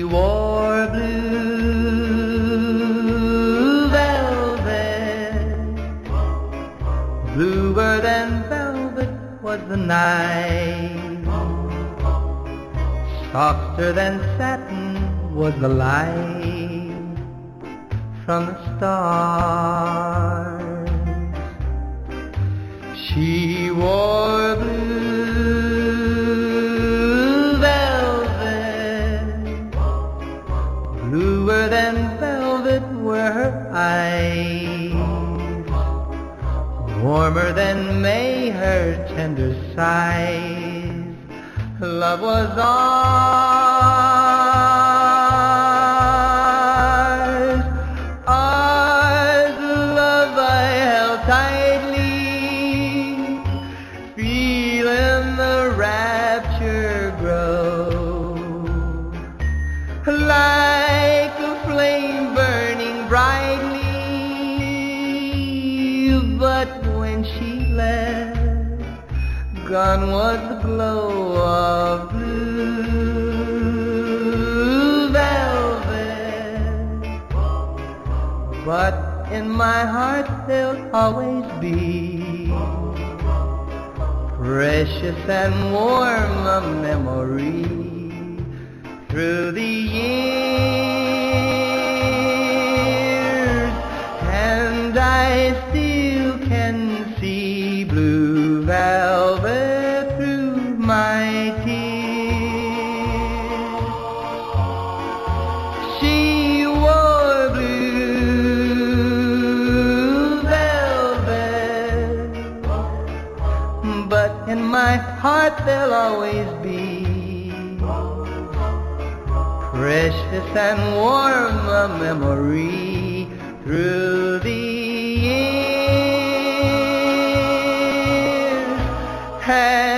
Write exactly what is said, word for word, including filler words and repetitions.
wore blue velvet, bluer than velvet was the night, softer than satin was the light from the stars. She wore blue velvet, bluer than velvet were her eyes, warmer than May her tender sighs. Love was ours, ours, love I held tightly, feeling the rapture grow, like a flame burning brightly. But when she left, gone was the glow of blue velvet, but in my heart there'll always be precious and warm a memory through the years, and I still can see blue velvet through my tears. She wore blue velvet, but in my heart there'll always be precious and warm a memory through the years.